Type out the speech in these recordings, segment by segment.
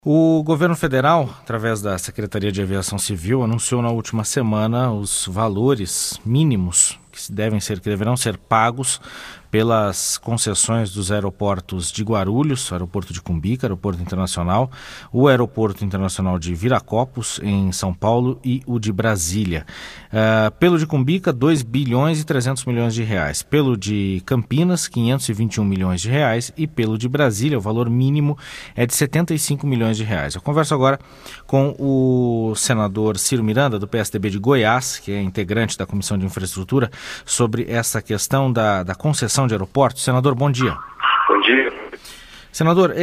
O governo federal, através da Secretaria de Aviação Civil, anunciou na última semana os valores mínimos que deverão ser pagos pelas concessões dos aeroportos de Guarulhos, aeroporto de Cumbica, aeroporto internacional, o aeroporto internacional de Viracopos, em São Paulo, e o de Brasília. Pelo de Cumbica, 2 bilhões e 300 milhões de reais. Pelo de Campinas, 521 milhões de reais. E pelo de Brasília, o valor mínimo é de 75 milhões de reais. Eu converso agora com o senador Ciro Miranda, do PSDB de Goiás, que é integrante da Comissão de Infraestrutura, sobre essa questão da concessão de aeroportos. Senador, bom dia. Bom dia. Senador,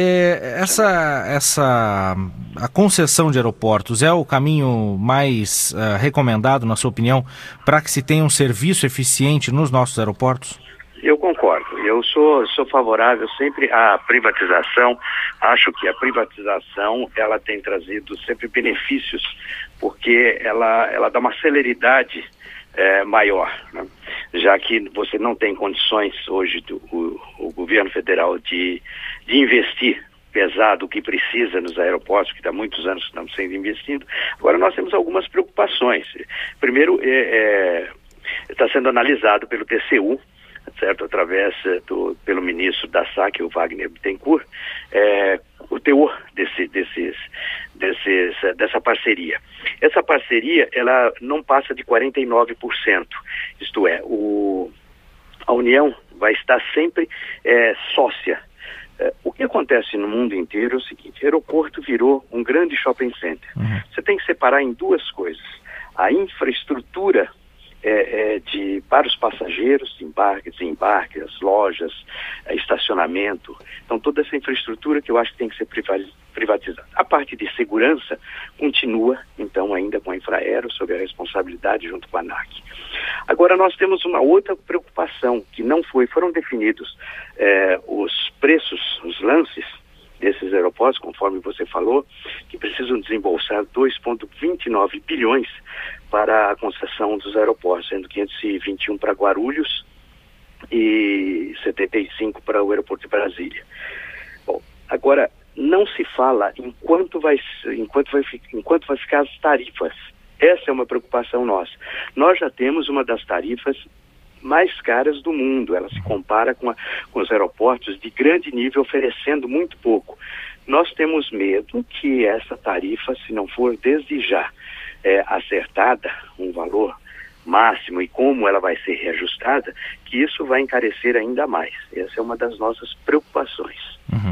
a concessão de aeroportos é o caminho mais recomendado, na sua opinião, para que se tenha um serviço eficiente nos nossos aeroportos? Eu concordo. Eu sou favorável sempre à privatização. Acho que a privatização ela tem trazido sempre benefícios, porque ela dá uma celeridade maior, né? Já que você não tem condições hoje o governo federal de investir pesado o que precisa nos aeroportos, que há muitos anos estão sendo investido. Agora nós temos algumas preocupações. Primeiro, está sendo analisado pelo TCU, certo? Através pelo ministro da SAC, o Wagner Bittencourt, o teor dessa parceria. Essa parceria, ela não passa de 49%, isto é, a União vai estar sempre sócia. O que acontece no mundo inteiro é o seguinte: o aeroporto virou um grande shopping center. Uhum. Você tem que separar em duas coisas: a infraestrutura para os passageiros, desembarque, as lojas, estacionamento. Então, toda essa infraestrutura que eu acho que tem que ser privatizada. A parte de segurança continua, então, ainda com a Infraero, sob a responsabilidade junto com a ANAC. Agora, nós temos uma outra preocupação, que foram definidos os preços, os lances desses aeroportos, conforme você falou, que precisam desembolsar 2,29 bilhões para a concessão dos aeroportos, sendo 521 para Guarulhos e 75 para o aeroporto de Brasília. Bom, agora não se fala em quanto vai ficar as tarifas. Essa é uma preocupação nossa. Nós já temos uma das tarifas mais caras do mundo. Ela se compara com os aeroportos de grande nível, oferecendo muito pouco. Nós temos medo que essa tarifa, se não for desde já acertada, um valor máximo, e como ela vai ser reajustada, que isso vai encarecer ainda mais. Essa é uma das nossas preocupações. Uhum.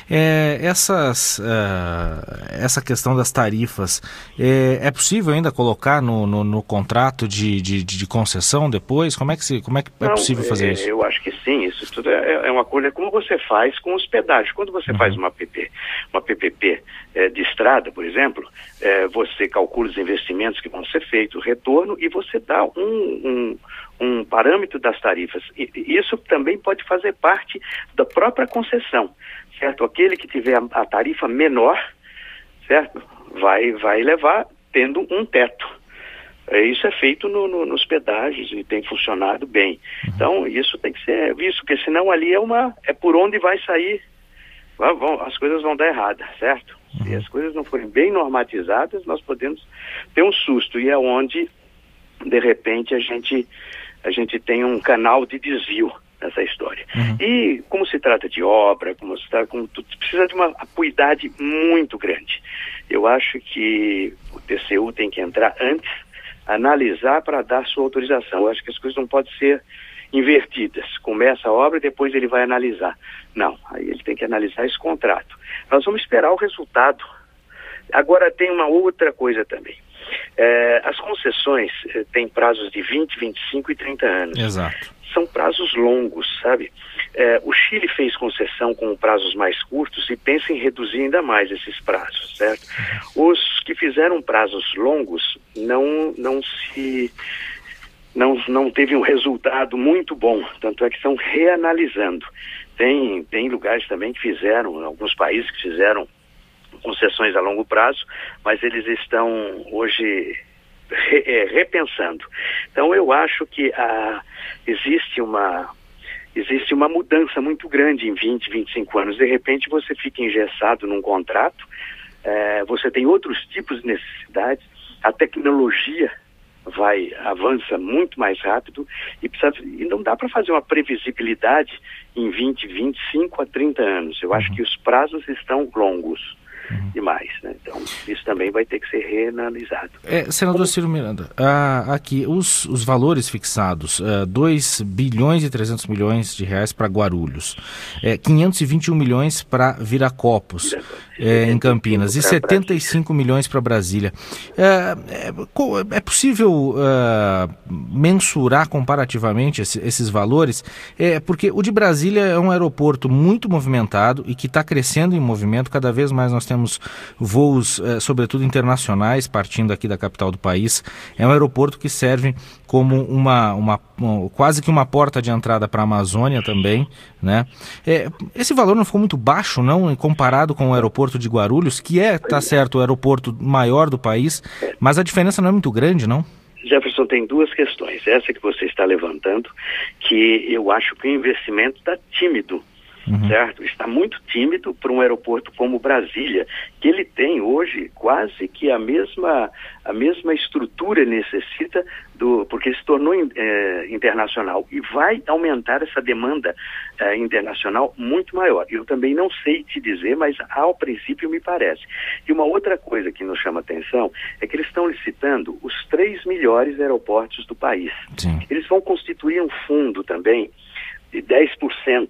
Essa questão das tarifas, é possível ainda colocar no contrato de concessão depois? Como é que é possível fazer isso? Eu acho que sim, isso tudo é uma coisa como você faz com os pedágios. Quando você faz uma PPP de estrada, por exemplo, você calcula os investimentos que vão ser feitos, o retorno, e você dá um parâmetro das tarifas. E isso também pode fazer parte da própria concessão, certo? Aquele que tiver a tarifa menor, certo? Vai levar tendo um teto. Isso é feito nos pedágios e tem funcionado bem. Então, isso tem que ser visto, porque senão ali é por onde vai sair, as coisas vão dar errada, certo? Se as coisas não forem bem normatizadas, nós podemos ter um susto, e é onde, de repente, a gente tem um canal de desvio nessa história. E como se trata de obra, precisa de uma acuidade muito grande. Eu acho que o TCU tem que entrar antes, analisar para dar sua autorização. Eu acho que as coisas não podem ser invertidas. Começa a obra e depois ele vai analisar. Não, aí ele tem que analisar esse contrato. Nós vamos esperar o resultado. Agora tem uma outra coisa também. As concessões têm prazos de 20, 25 e 30 anos. Exato. São prazos longos, sabe? O Chile fez concessão com prazos mais curtos e pensa em reduzir ainda mais esses prazos, certo? Os que fizeram prazos longos não teve um resultado muito bom, tanto é que estão reanalisando. Tem lugares também que fizeram, alguns países que fizeram concessões a longo prazo, mas eles estão hoje repensando. Então eu acho que existe uma mudança muito grande em 20, 25 anos. De repente você fica engessado num contrato você tem outros tipos de necessidades, a tecnologia avança muito mais rápido e não dá para fazer uma previsibilidade em 20, 25 a 30 anos. Eu acho que os prazos estão longos demais, né? Então, isso também vai ter que ser reanalisado. Senador Ciro Miranda, aqui os valores fixados, 2 bilhões e 300 milhões de reais para Guarulhos, 521 milhões para Viracopos, em Campinas, e 75 milhões para Brasília. É possível mensurar comparativamente esses valores? Porque o de Brasília é um aeroporto muito movimentado e que está crescendo em movimento. Cada vez mais nós temos voos, sobretudo internacionais, partindo aqui da capital do país. É um aeroporto que serve como quase que uma porta de entrada para a Amazônia também, né? Esse valor não ficou muito baixo, não, comparado com o aeroporto de Guarulhos, que tá certo, o aeroporto maior do país, mas a diferença não é muito grande, não? Jefferson, tem duas questões. Essa que você está levantando, que eu acho que o investimento está tímido. Certo? Está muito tímido para um aeroporto como Brasília, que ele tem hoje quase que a mesma estrutura ele necessita, porque se tornou internacional e vai aumentar essa demanda internacional muito maior. Eu também não sei te dizer, mas ao princípio me parece. E uma outra coisa que nos chama atenção é que eles estão licitando os 3 melhores aeroportos do país. Sim. Eles vão constituir um fundo também de 10%.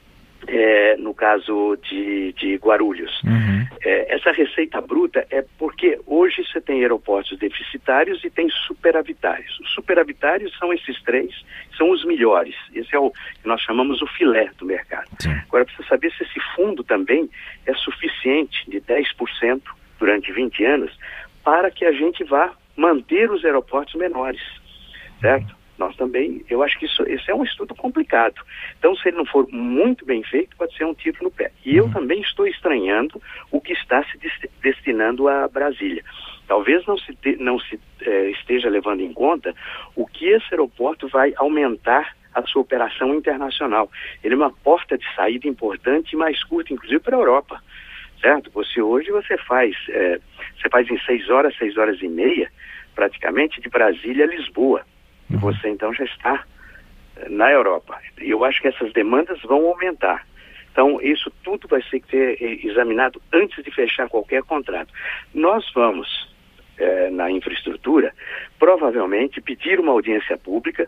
No caso de Guarulhos. Essa receita bruta é porque hoje você tem aeroportos deficitários e tem superavitários. Os superavitários são esses 3, são os melhores. Esse é o que nós chamamos o filé do mercado. Sim. Agora, precisa saber se esse fundo também é suficiente de 10% durante 20 anos para que a gente vá manter os aeroportos menores, certo? Nós também, eu acho que esse é um estudo complicado. Então, se ele não for muito bem feito, pode ser um tiro no pé. E eu também estou estranhando o que está se destinando a Brasília. Talvez não se esteja levando em conta o que esse aeroporto vai aumentar a sua operação internacional. Ele é uma porta de saída importante e mais curta, inclusive para a Europa. Certo? Hoje você faz em 6 horas e meia, praticamente, de Brasília a Lisboa. E você então já está na Europa. E eu acho que essas demandas vão aumentar. Então, isso tudo vai ser examinado antes de fechar qualquer contrato. Nós vamos, na infraestrutura, provavelmente pedir uma audiência pública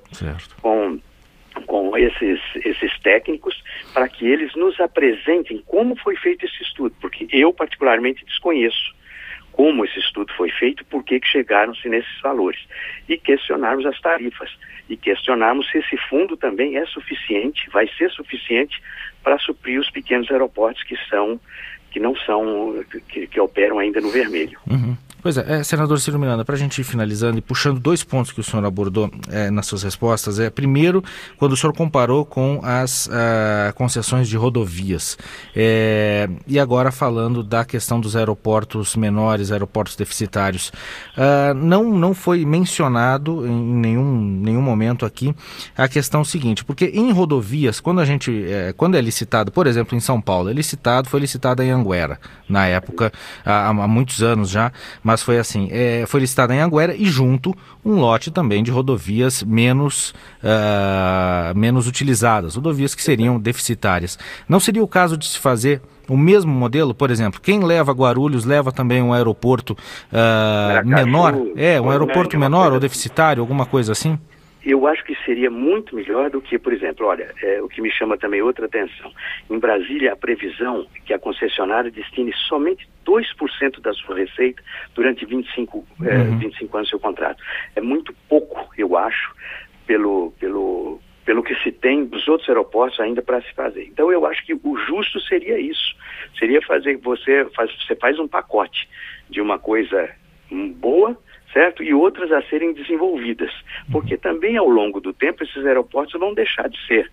com esses técnicos para que eles nos apresentem como foi feito esse estudo, porque eu particularmente desconheço como esse estudo foi feito, por que chegaram-se nesses valores, e questionarmos as tarifas, e questionarmos se esse fundo também é suficiente, vai ser suficiente para suprir os pequenos aeroportos que operam ainda no vermelho. Pois senador Ciro Miranda, para a gente ir finalizando e puxando 2 pontos que o senhor abordou nas suas respostas. Primeiro, quando o senhor comparou com as concessões de rodovias, e agora falando da questão dos aeroportos menores, aeroportos deficitários, não foi mencionado em nenhum momento aqui a questão seguinte, porque em rodovias, quando é licitado, por exemplo, em São Paulo, foi licitado em Anguera, na época, há muitos anos já, mas foi assim, foi licitada em Anguera e junto um lote também de rodovias menos utilizadas, rodovias que seriam deficitárias. Não seria o caso de se fazer o mesmo modelo? Por exemplo, quem leva Guarulhos leva também um aeroporto menor? Um aeroporto menor ou deficitário, alguma coisa assim? Eu acho que seria muito melhor do que, por exemplo, o que me chama também outra atenção. Em Brasília, a previsão é que a concessionária destine somente 2% da sua receita durante 25 anos do seu contrato. É muito pouco, eu acho, pelo que se tem dos outros aeroportos ainda para se fazer. Então, eu acho que o justo seria isso. Seria você faz um pacote de uma coisa boa, certo? E outras a serem desenvolvidas. Porque também, ao longo do tempo, esses aeroportos vão deixar de ser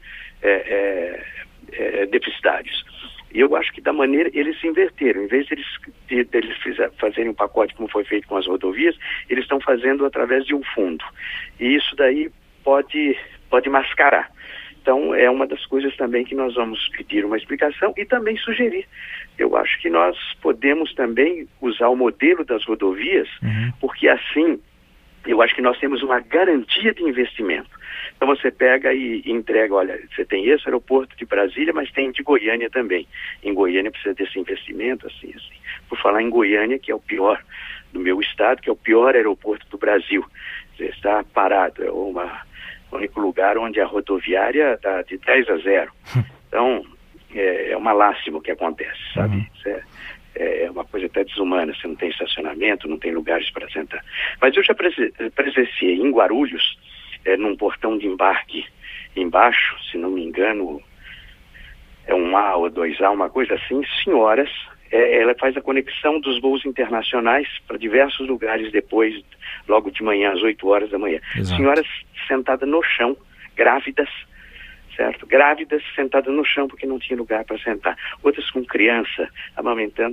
deficitários. E eu acho que da maneira eles se inverteram. Em vez de eles fazerem um pacote como foi feito com as rodovias, eles estão fazendo através de um fundo. E isso daí pode mascarar. Então, é uma das coisas também que nós vamos pedir uma explicação e também sugerir. Eu acho que nós podemos também usar o modelo das rodovias, porque assim, eu acho que nós temos uma garantia de investimento. Então você pega e entrega, olha, você tem esse aeroporto de Brasília, mas tem de Goiânia também. Em Goiânia precisa desse investimento, assim. Por falar em Goiânia, que é o pior do meu estado, que é o pior aeroporto do Brasil. Você está parado, é o único lugar onde a rodoviária está de 10-0. Então, é uma lástima o que acontece, sabe? Isso é uma coisa até desumana, você não tem estacionamento, não tem lugares para sentar. Mas eu já presenciei em Guarulhos, num portão de embarque embaixo, se não me engano, é um A ou 2A, uma coisa assim, senhoras, ela faz a conexão dos voos internacionais para diversos lugares depois, logo de manhã, às 8 horas da manhã. Exato. Senhoras sentadas no chão, grávidas, certo? Grávidas sentadas no chão porque não tinha lugar para sentar. Outras com criança amamentando.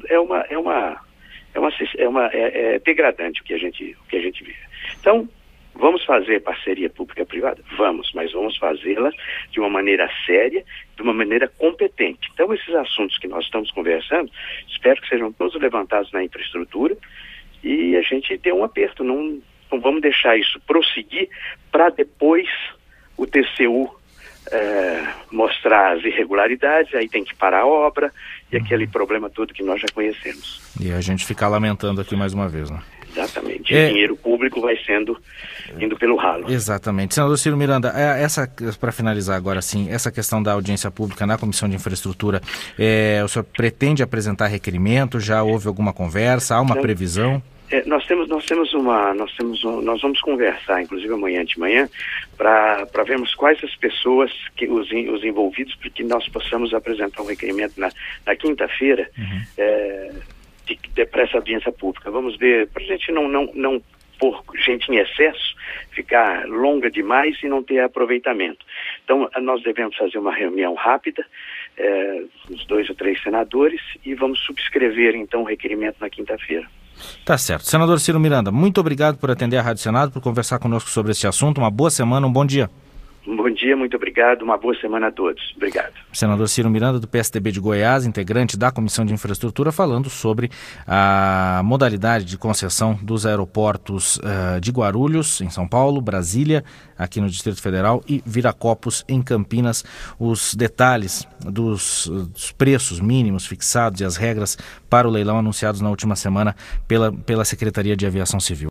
É degradante o que a gente vê. Então, vamos fazer parceria pública-privada? Vamos, mas vamos fazê-la de uma maneira séria, de uma maneira competente. Então, esses assuntos que nós estamos conversando, espero que sejam todos levantados na infraestrutura e a gente dê um aperto. Não vamos deixar isso prosseguir para depois o TCU mostrar as irregularidades, aí tem que parar a obra e aquele problema todo que nós já conhecemos. E a gente ficar lamentando aqui mais uma vez, né? Exatamente. O dinheiro público vai indo pelo ralo. Exatamente. Senador Ciro Miranda, para finalizar agora sim, essa questão da audiência pública na Comissão de Infraestrutura, o senhor pretende apresentar requerimento? Já houve alguma conversa? Há uma previsão? Nós vamos conversar, inclusive amanhã de manhã, para vermos quais as pessoas, os envolvidos, para que nós possamos apresentar um requerimento na quinta-feira, para essa audiência pública. Vamos ver, para a gente não pôr gente em excesso, ficar longa demais e não ter aproveitamento. Então, nós devemos fazer uma reunião rápida, os 2 ou 3 senadores, e vamos subscrever, então, o requerimento na quinta-feira. Tá certo. Senador Ciro Miranda, muito obrigado por atender a Rádio Senado, por conversar conosco sobre este assunto. Uma boa semana, um bom dia. Um bom dia, muito obrigado, uma boa semana a todos. Obrigado. Senador Ciro Miranda, do PSDB de Goiás, integrante da Comissão de Infraestrutura, falando sobre a modalidade de concessão dos aeroportos de Guarulhos, em São Paulo, Brasília, aqui no Distrito Federal, e Viracopos, em Campinas. Os detalhes dos preços mínimos fixados e as regras para o leilão anunciados na última semana pela Secretaria de Aviação Civil.